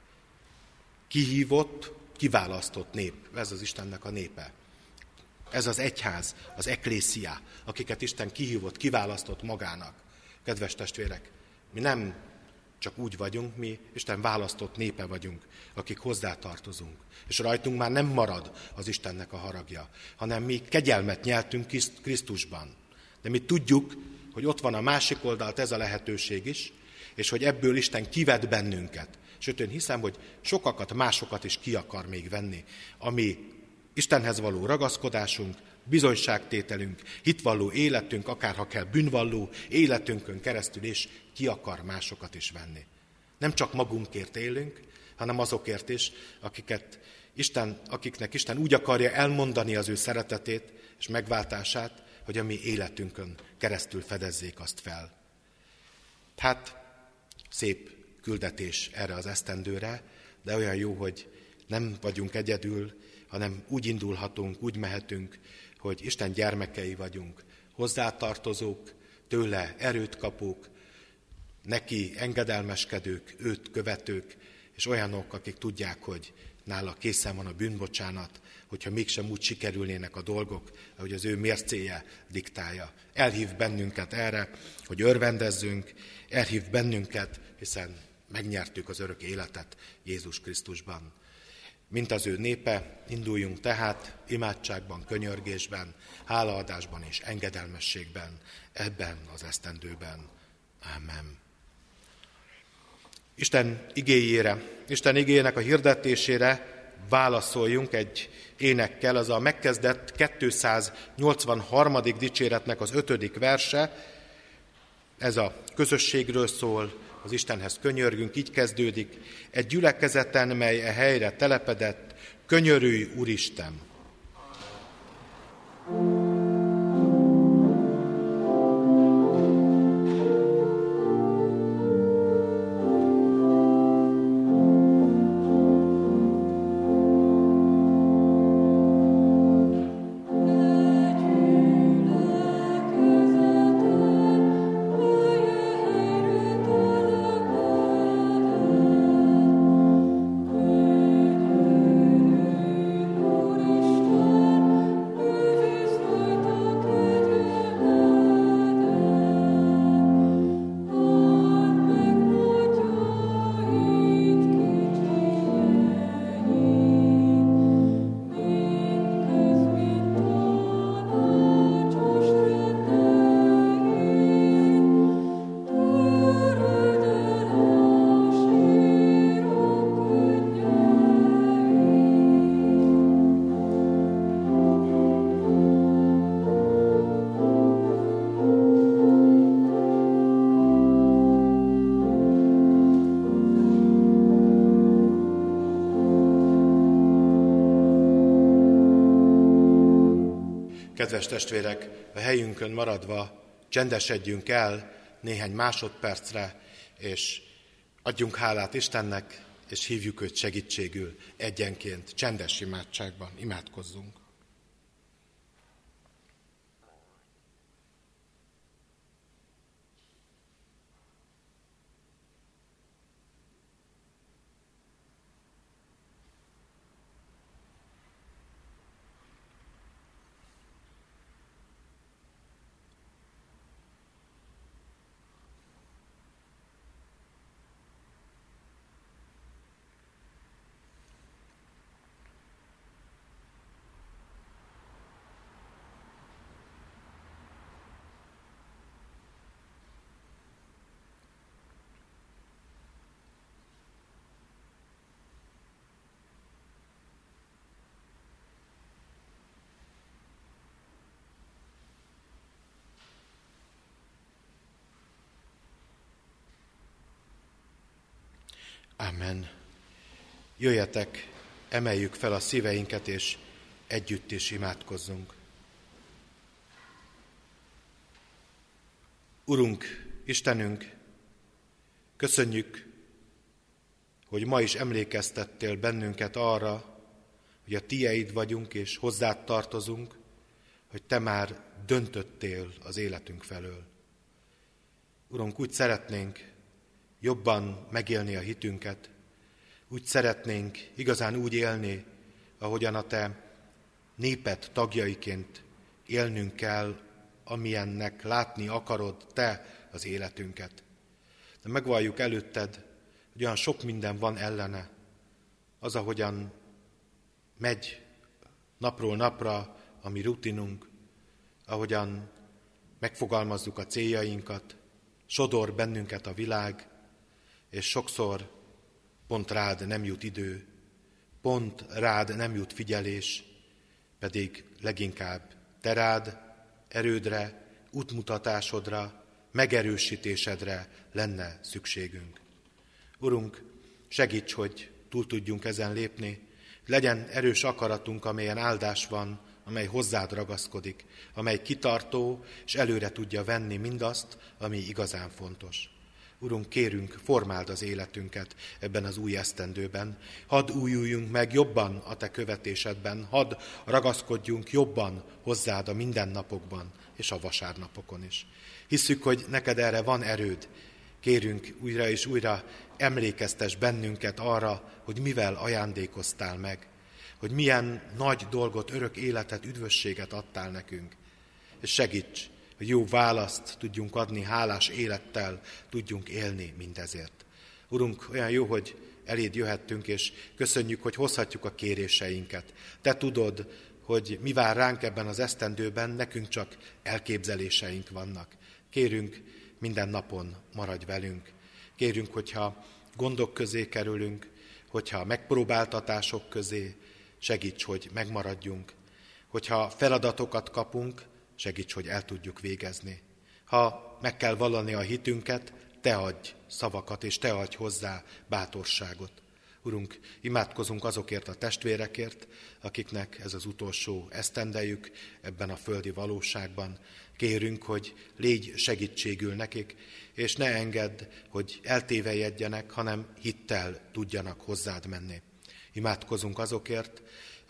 Speaker 1: Kihívott, kiválasztott nép, ez az Istennek a népe. Ez az egyház, az eklészia, akiket Isten kihívott, kiválasztott magának. Kedves testvérek, mi nem csak úgy vagyunk, mi Isten választott népe vagyunk, akik hozzátartozunk. És rajtunk már nem marad az Istennek a haragja, hanem mi kegyelmet nyeltünk Krisztusban. De mi tudjuk, hogy ott van a másik oldalt ez a lehetőség is, és hogy ebből Isten kivet bennünket. Sőt, én hiszem, hogy sokakat, másokat is ki akar még venni, ami Istenhez való ragaszkodásunk, bizonyságtételünk, hitvalló életünk, akárha kell bűnvalló életünkön keresztül is ki akar másokat is venni. Nem csak magunkért élünk, hanem azokért is, akiknek Isten úgy akarja elmondani az ő szeretetét és megváltását, hogy a mi életünkön keresztül fedezzék azt fel. Hát szép küldetés erre az esztendőre, de olyan jó, hogy nem vagyunk egyedül, hanem úgy indulhatunk, úgy mehetünk, hogy Isten gyermekei vagyunk, hozzátartozók, tőle erőt kapók, neki engedelmeskedők, őt követők, és és olyanok, akik tudják, hogy nála készen van a bűnbocsánat, hogyha mégsem úgy sikerülnének a dolgok, ahogy az ő mércéje diktálja. Elhív bennünket erre, hogy örvendezzünk, elhív bennünket, hiszen megnyertük az örök életet Jézus Krisztusban. Mint az ő népe, induljunk tehát imádságban, könyörgésben, hálaadásban és engedelmességben ebben az esztendőben. Ámen. Isten igéjének a hirdetésére válaszoljunk egy énekkel, az a megkezdett 283. dicséretnek az 5. verse. Ez a közösségről szól, az Istenhez könyörgünk, így kezdődik. Egy gyülekezeten, mely e helyre telepedett, könyörülj, Úristen! Kedves testvérek, a helyünkön maradva csendesedjünk el néhány másodpercre, és adjunk hálát Istennek, és hívjuk őt segítségül egyenként, csendes imádságban. Imádkozzunk. Amen. Jöjjetek, emeljük fel a szíveinket, és együtt is imádkozzunk. Urunk, Istenünk, köszönjük, hogy ma is emlékeztettél bennünket arra, hogy a tieid vagyunk, és hozzád tartozunk, hogy te már döntöttél az életünk felől. Urunk, úgy szeretnénk jobban megélni a hitünket, úgy szeretnénk igazán úgy élni, ahogyan a te néped tagjaiként élnünk kell, amilyennek látni akarod te az életünket. De megvalljuk előtted, hogy olyan sok minden van ellene, az, ahogyan megy napról napra a mi rutinunk, ahogyan megfogalmazzuk a céljainkat, sodor bennünket a világ, és sokszor pont rád nem jut idő, pont rád nem jut figyelés, pedig leginkább te rád, erődre, útmutatásodra, megerősítésedre lenne szükségünk. Urunk, segíts, hogy túl tudjunk ezen lépni, legyen erős akaratunk, amelyen áldás van, amely hozzád ragaszkodik, amely kitartó, és előre tudja venni mindazt, ami igazán fontos. Urunk, kérünk, formáld az életünket ebben az új esztendőben. Hadd újuljunk meg jobban a te követésedben, hadd ragaszkodjunk jobban hozzád a mindennapokban és a vasárnapokon is. Hisszük, hogy neked erre van erőd, Kérünk újra és újra emlékeztes bennünket arra, hogy mivel ajándékoztál meg, hogy milyen nagy dolgot, örök életet, üdvösséget adtál nekünk. És segíts, hogy jó választ tudjunk adni, hálás élettel tudjunk élni mindezért. Urunk, olyan jó, hogy eléd jöhettünk, és köszönjük, hogy hozhatjuk a kéréseinket. Te tudod, hogy mi vár ránk ebben az esztendőben, nekünk csak elképzeléseink vannak. Kérünk, minden napon maradj velünk. Kérünk, hogyha gondok közé kerülünk, hogyha megpróbáltatások közé, segíts, hogy megmaradjunk. Hogyha feladatokat kapunk, segíts, hogy el tudjuk végezni. Ha meg kell vallani a hitünket, te adj szavakat, és te adj hozzá bátorságot. Urunk, imádkozunk azokért a testvérekért, akiknek ez az utolsó esztendejük ebben a földi valóságban. Kérünk, hogy légy segítségül nekik, és ne engedd, hogy eltévejedjenek, hanem hittel tudjanak hozzád menni. Imádkozunk azokért,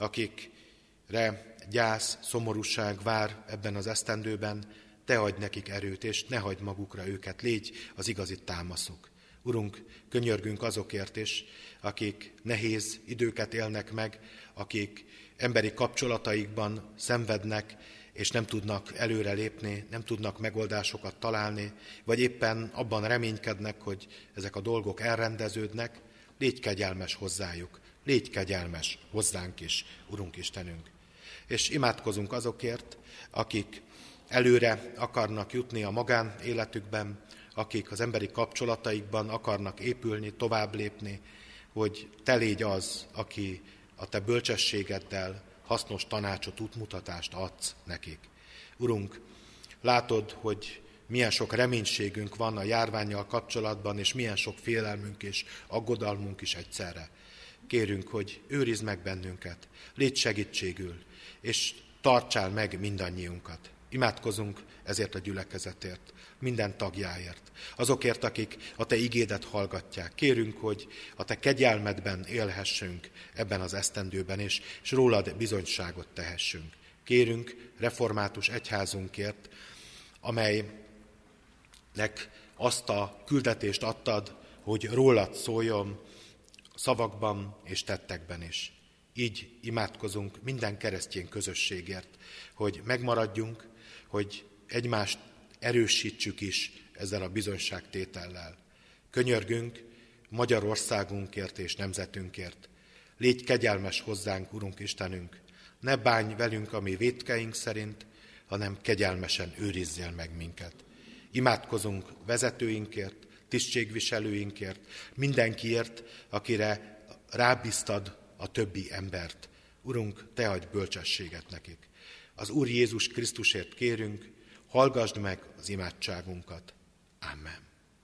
Speaker 1: akikre gyász, szomorúság vár ebben az esztendőben, te adj nekik erőt, és ne hagyd magukra őket, légy az igazi támaszuk. Urunk, könyörgünk azokért is, akik nehéz időket élnek meg, akik emberi kapcsolataikban szenvednek, és nem tudnak előrelépni, nem tudnak megoldásokat találni, vagy éppen abban reménykednek, hogy ezek a dolgok elrendeződnek. Légy kegyelmes hozzájuk, légy kegyelmes hozzánk is, Urunk Istenünk. És imádkozunk azokért, akik előre akarnak jutni a magánéletükben, akik az emberi kapcsolataikban akarnak épülni, tovább lépni, hogy te légy az, aki a te bölcsességeddel hasznos tanácsot, útmutatást adsz nekik. Urunk, látod, hogy milyen sok reménységünk van a járvánnyal kapcsolatban, és milyen sok félelmünk és aggodalmunk is egyszerre. Kérünk, hogy őrizd meg bennünket, légy segítségül, és tartsál meg mindannyiunkat. Imádkozunk ezért a gyülekezetért, minden tagjáért, azokért, akik a te igédet hallgatják. Kérünk, hogy a te kegyelmedben élhessünk ebben az esztendőben, és rólad bizonyságot tehessünk. Kérünk református egyházunkért, amelynek azt a küldetést adtad, hogy rólad szóljon szavakban és tettekben is. Így imádkozunk minden keresztény közösségért, hogy megmaradjunk, hogy egymást erősítsük is ezzel a bizonyságtétellel. Könyörgünk Magyarországunkért és nemzetünkért. Légy kegyelmes hozzánk, Urunk Istenünk, ne bánj velünk a mi vétkeink szerint, hanem kegyelmesen őrizzél meg minket. Imádkozunk vezetőinkért, tisztségviselőinkért, mindenkiért, akire rábíztad a többi embert. Urunk, te adj bölcsességet nekik. Az Úr Jézus Krisztusért kérünk, hallgasd meg az imádságunkat. Amen.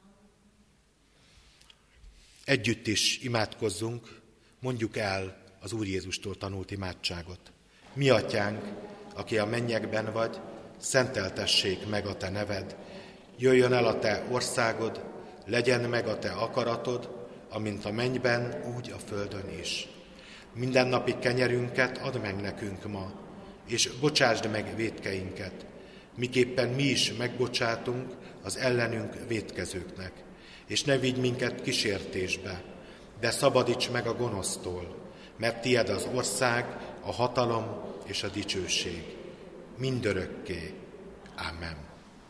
Speaker 1: Együtt is imádkozzunk, mondjuk el az Úr Jézustól tanult imádságot. Mi atyánk, aki a mennyekben vagy, szenteltessék meg a te neved, jöjjön el a te országod, legyen meg a te akaratod, amint a mennyben, úgy a földön is. Mindennapi kenyerünket add meg nekünk ma, és bocsásd meg vétkeinket, miképpen mi is megbocsátunk az ellenünk vétkezőknek. És ne vigy minket kísértésbe, de szabadíts meg a gonosztól, mert tied az ország, a hatalom és a dicsőség. Mindörökké. Amen.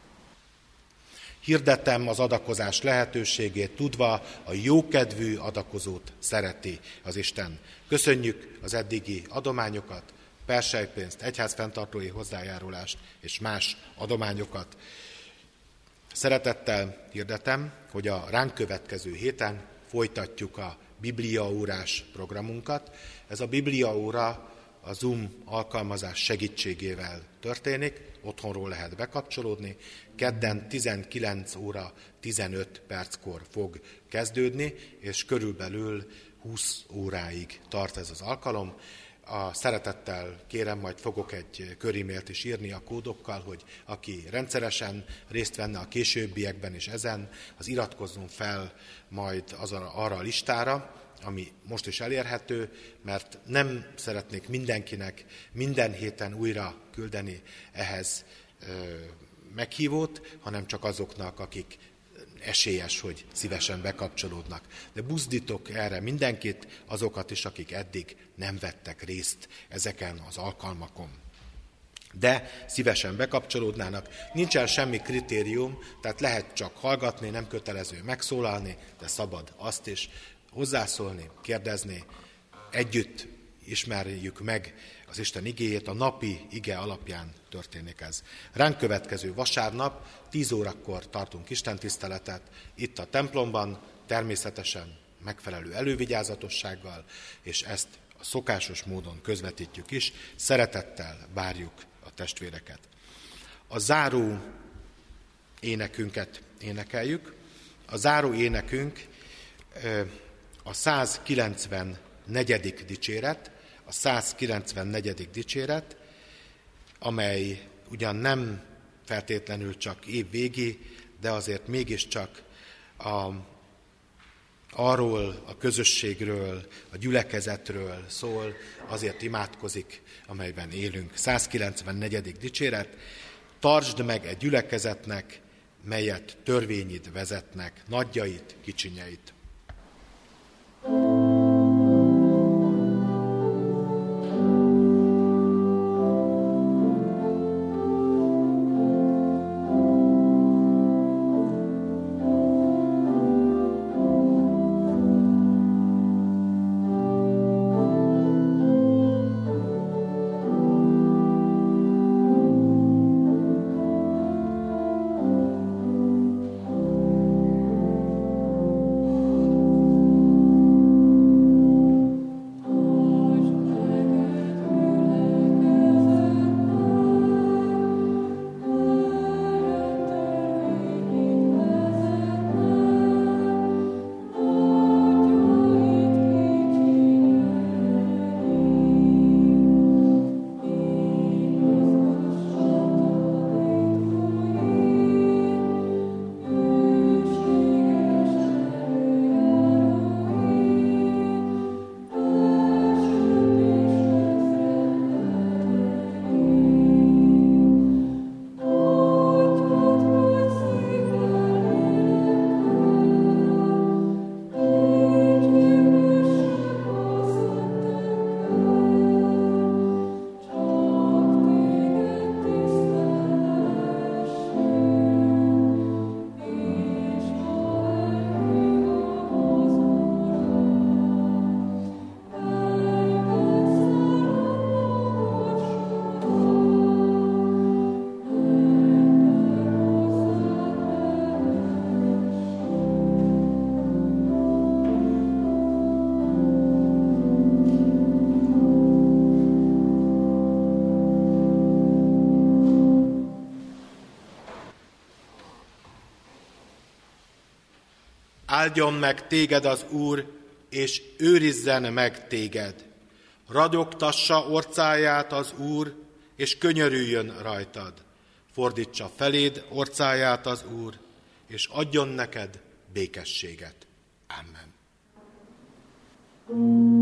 Speaker 1: Hirdettem az adakozás lehetőségét, tudva a jókedvű adakozót szereti az Isten. Köszönjük az eddigi adományokat, perselypénzt, egyházfenntartói hozzájárulást és más adományokat. Szeretettel hirdetem, hogy a ránk következő héten folytatjuk a bibliaórás programunkat. Ez a bibliaóra a Zoom alkalmazás segítségével történik, otthonról lehet bekapcsolódni, kedden 19 óra 15 perckor fog kezdődni, és körülbelül 20 óráig tart ez az alkalom. A szeretettel kérem, majd fogok egy körímélt is írni a kódokkal, hogy aki rendszeresen részt venne a későbbiekben is ezen, az iratkozzon fel majd arra a listára, ami most is elérhető, mert nem szeretnék mindenkinek minden héten újra küldeni ehhez meghívót, hanem csak azoknak, akik esélyes, hogy szívesen bekapcsolódnak. De buzdítok erre mindenkit, azokat is, akik eddig nem vettek részt ezeken az alkalmakon. De szívesen bekapcsolódnának, nincsen semmi kritérium, tehát lehet csak hallgatni, nem kötelező megszólalni, de szabad azt is hozzászólni, kérdezni, együtt ismerjük meg az Isten igéjét, a napi ige alapján történik ez. Ránk következő vasárnap 10 órakor tartunk istentiszteletet itt a templomban, természetesen megfelelő elővigyázatossággal, és ezt a szokásos módon közvetítjük is, szeretettel várjuk a testvéreket. A záró énekünket énekeljük. A záró énekünk a 194. dicséret, a 194. dicséret, amely ugyan nem feltétlenül csak évvégi, de azért mégiscsak arról, a közösségről, a gyülekezetről szól, azért imádkozik, amelyben élünk. 194. dicséret, tartsd meg egy gyülekezetnek, melyet törvényid vezetnek, nagyjait, kicsinyeit. Áldjon meg téged az Úr, és őrizzen meg téged. Ragyogtassa orcáját az Úr, és könyörüljön rajtad. Fordítsa feléd orcáját az Úr, és adjon neked békességet. Amen.